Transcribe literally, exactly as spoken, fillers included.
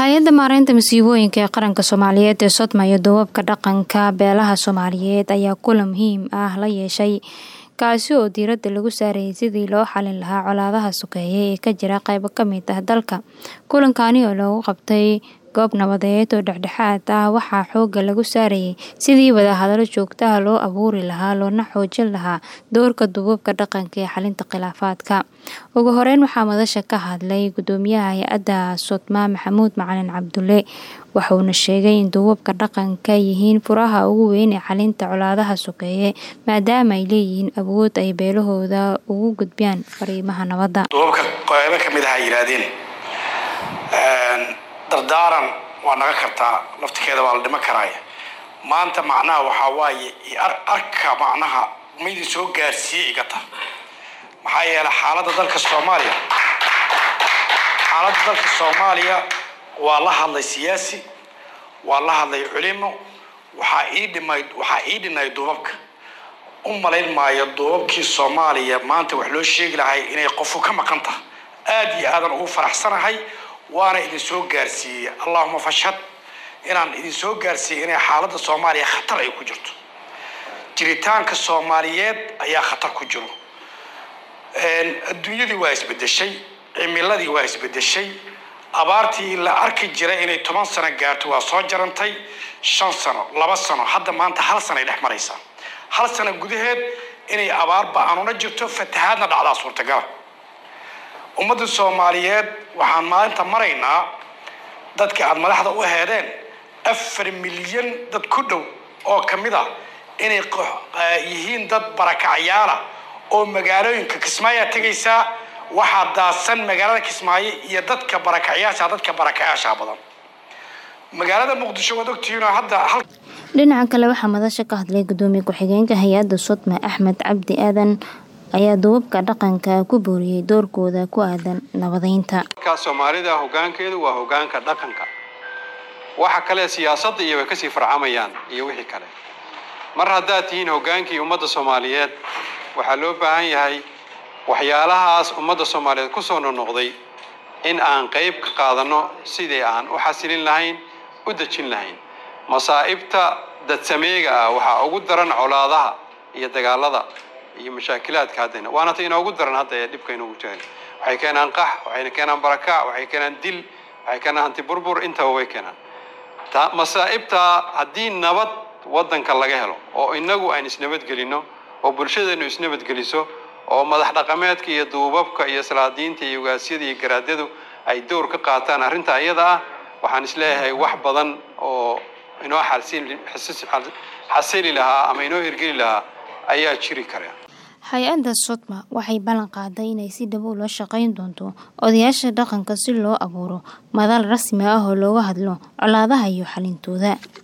Hay'adda Maareynta Masiibooyinka ee Qaranka Soomaaliyeed ee Sodma iyo Duubabka Dhaqanka Beelaha Soomaaliyeed ayaa kulan muhiim ah la yeeshay kaasi oo diiradda lagu saarayay sidii loo xalin lahaa colaadaha sokeeye ee ka jira qaybo ka mid ah dalka. Kulankani oo lagu qabtay goob nabadeed oo dhexdhexaad ah waxaa xoogga lagu saarayay sidii wadahadalo joogto ah loo abuuri lahaa loona xoojin lahaa doorka duubabka dhaqanka ee xalinta khilaafaadka. Ugu horeyn waxaa madasha ka hadlay gudoomiyaha hay'adda Sodma Maxamuud Macalin Cabdulle wuxuuna sheegay in duubabka dhaqanka yihiin furaha ugu weyn ee xalinta colaadaha sokeeye maadaama ay leeyihiin awood ay beelahooda ugu gudbiyaan fariimaha nabadda. Duubabka qaybo ka mid ah ay yiraahdeen dardaaran waa naga kartaa lafteeda waa la dhima karaaya maanta macnaha waxa waaye arka macnaha mid soo gaarsiiyay igata maxaa yeelay xaaladda dalka Soomaaliya xaaladda dalka Soomaaliya waa la hadlay siyaasi waa la hadlay culimo waxa ii dhimay waxa ii dhinay duubabka u malayn maayo duubabkii Soomaaliya maanta wax loo sheegi lahay inay qof ka maqan tahay aad iyo aadan ugu faraxsanahay waana idin soo gaarsiiyay Allahumma fashhad inaan idin soo gaarsiiyay in xaaladda Soomaaliya khatar ay ku jirto jiritaanka Soomaaliyeed ayaa khatar ku jiro een adduunyadu waa isbedeshay cimiladii waa isbedeshay abaartii la arki jiray inay toban sano gaarto waa soo jarantay shan sano laba sano hadda maanta hal sano ay dhex maraysaa hal sano gudaheed inay abaar ba'aanuna jirto fatahaadna dhacdaa suurtagal ummadda Soomaaliyeed waxaan maanta maraynaa dadka aad madaxda u heedeen afar milyan dad ku dhow oo kamid ah inay yihiin dad barakacayaal ah oo magaalooyinka Kismaayo tagaysa waxa daasan magaalada Kismaayo iyo dadka barakacayaasha dadka barakacayaasha badan magaalada Muqdisho wada ogtiina hadda dhinaca kale waxa madasha ka hadlay gudoomiye ku-xigeenka hay'adda Sodma Axmed Cabdi Aadan ayaa duubabka dhaqanka ku booriyay doorkooda ku aadan nabadeynta. Ka Soomaalida hoggaankeedu waa hoggaanka dhaqanka. Waxa kale siyaasadda iyo ka sii farcamayaan iyo wixii kale. Mar haddaad tihiin hoggaankii ummadda Soomaaliyeed waxa loo baahan yahay waxyaalahaas ummadda Soomaaliyeed ku soo noqday in aan qayb ka qaadano sidii aan u xasilin lahayn u dajin lahayn. Masaa'ibta dad sameeyga waxa ugu daran colaadaha iyo dagaalada iyo mashaakilaadka hadana waana tii inoogu daran hadda ee dhibka inoogu jeel waxay keenaan qax waxay keenaan baraka waxay keenaan dil waxay keenaan hanti burbur inta way keenaan ta masaa'ibta hadii nabad wadanka laga helo oo inagu aan isnabad gelino oo bulshadeenu isnabad geliso oo madax dhaqameedka iyo duubabka iyo salaadiinta iyo ugaasiyada iyo garaadadu ay door ka qaataan arrinta iyada ah waxaan isleeyahay wax badan oo inoo xalsin xasili lahaa ama inoo hirgeli lahaa ayaa jiri kara. Hay'adda Sodma waxay ballan qaaday inay si dhab ah loo shaqeyn doonto odayaasha dhaqanka si loo abuuro madal rasmi ah oo looga hadlo colaadaha iyo xalintooda.